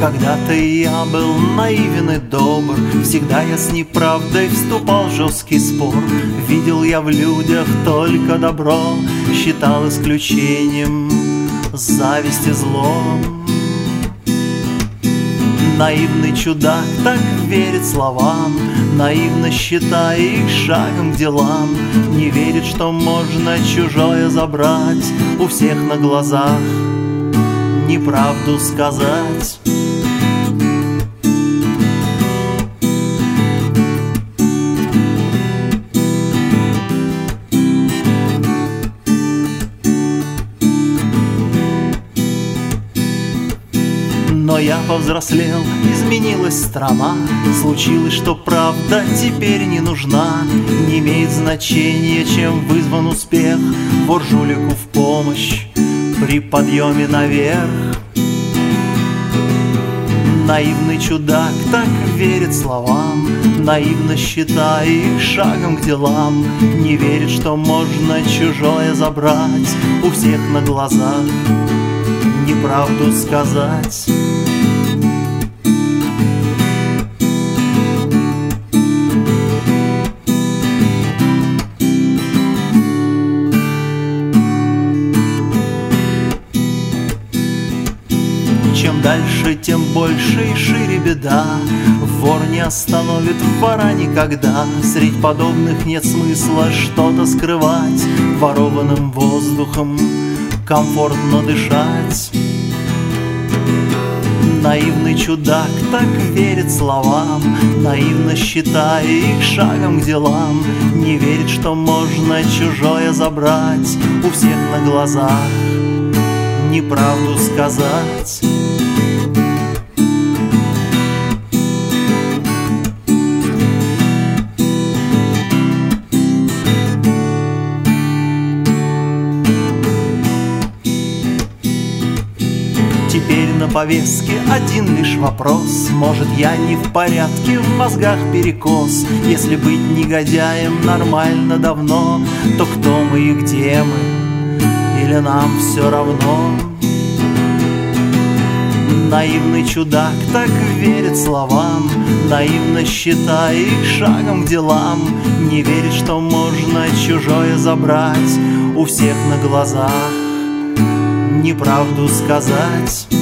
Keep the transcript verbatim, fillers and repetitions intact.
Когда-то я был наивен и добр, всегда я с неправдой вступал в жесткий спор. Видел я в людях только добро, считал исключением зависть и зло. Наивный чудак так верит словам, наивно считая их шагом к делам. Не верит, что можно чужое забрать, у всех на глазах неправду сказать. Но я повзрослел, изменилась страна, случилось, что правда теперь не нужна. Не имеет значения, чем вызван успех, вор жулику в помощь при подъеме наверх. Наивный чудак так верит словам, наивно считая их шагом к делам. Не верит, что можно чужое забрать, у всех на глазах неправду сказать. Чем дальше, тем больше и шире беда. Вор не остановит вора никогда. Средь подобных нет смысла что-то скрывать. Ворованным воздухом комфортно дышать. Наивный чудак так верит словам, наивно считая их шагом к делам. Не верит, что можно чужое забрать, у всех на глазах неправду сказать. Теперь на повестке один лишь вопрос: может, я не в порядке, в мозгах перекос? Если быть негодяем нормально давно, то кто мы и где мы? Или нам все равно? Наивный чудак так верит словам, наивно считая их шагом к делам. Не верит, что можно чужое забрать, у всех на глазах неправду сказать.